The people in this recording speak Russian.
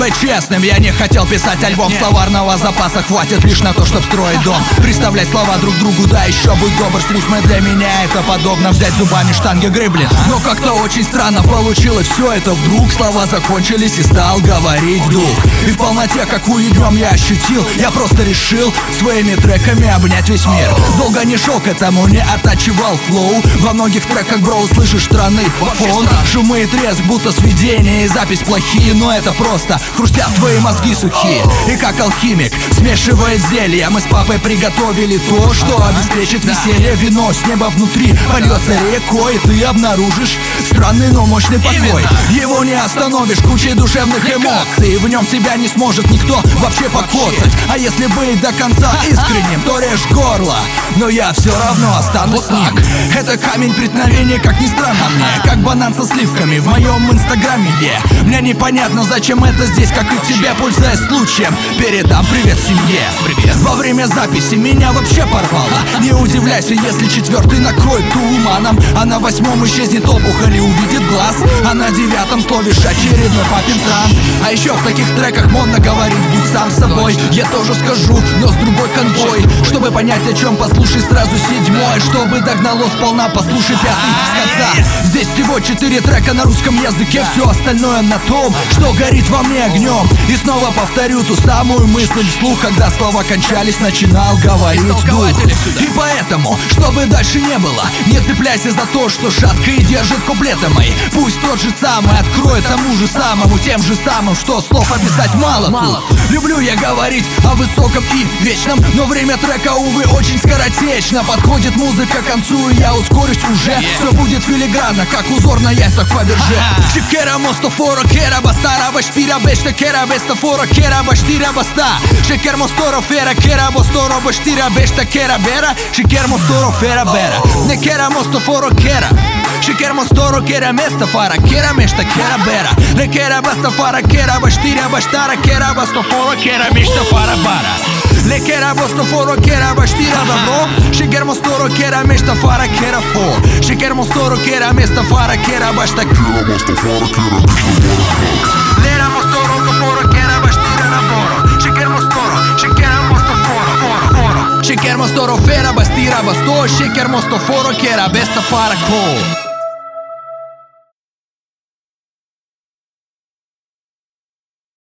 быть честным, я не хотел писать альбом. Словарного запаса хватит лишь на то, чтоб строить дом. Представлять слова друг другу, да еще будь добр с рифмой. Для меня это подобно взять зубами штанги гребли. Но как-то очень странно получилось все это вдруг. Слова закончились и стал говорить дух. И в полноте, какую днем я ощутил, я просто решил своими треками обнять весь мир. Долго не шел к этому, не оттачивал флоу. Во многих треках, бро, услышишь странный фон. Шумы и треск, будто сведения и запись плохие. Но это просто хрустят твои мозги сухие. И как алхимик смешивает зелья, мы с папой приготовили то, что обеспечит веселье. Вино с неба внутри польется рекой, и ты обнаружишь странный, но мощный покой. Его не остановишь кучей душевных эмоций. В нем тебя не сможет никто вообще покоцать. А если быть до конца искренним, то режь горло, но я все равно останусь с ним. Это камень преткновения, как ни странно мне, как банан со сливками в моем инстаграме. Мне непонятно, зачем это здесь, как и тебе, пользуясь случаем, передам привет семье. Во время записи меня вообще порвало. Не удивляйся, если четвертый накроет туманом, а на восьмом исчезнет опухоль и увидит глаз, а на девятом словишь очередной папин транс. А еще в таких треках модно говорить будь сам собой. Я тоже скажу, но с другой конвой. Чтобы понять, о чем, послушай сразу седьмой. Чтобы догнало сполна, послушай пятый с конца. Здесь всего 4 трека на русском языке. Все остальное на том, что горит во мне огнем. И снова повторю ту самую мысль вслух, когда слова кончались, начинал говорить дух. И поэтому, чтобы дальше не было, не цепляйся за то, что шатко и держит куплеты мои. Пусть тот же самый откроет тому же самому, тем же самым, что слов описать мало тут. Люблю я говорить о высоком и вечном, но время трека, увы, очень скоротечно. Подходит музыка к концу, и я ускорюсь уже. Все будет филигранно, как узор на яйцах Фаберже. Шикера мостофора, кера бастара, баштира бешта, кера бестафора, кера баштира баста. Шикер мосторо фера, кера мосторо, баштира бешта, кера бера. Шикер мосторо фера бера, не кера мостофора, кера. Шикер мосторо, кера места фара, кера мешта, кера бера. Не кера баста фара, кера баштира баштара, кера бастафора, кера мешта фара бара. Le kera bostoforo, kera bastira dobro. Shiger mostoro, kera mesta fara, kera for. Shiger mostoro, kera mesta fara, kera basta. Kera bostoforo, kera mesta fara. Lera mostoro, toforo, kera bastira dobro. Shiger mostoro, shikera mostoforo, foro. Shiger mostoro, fera bastira basto. Shiger mostoforo, kera besta fara, ko.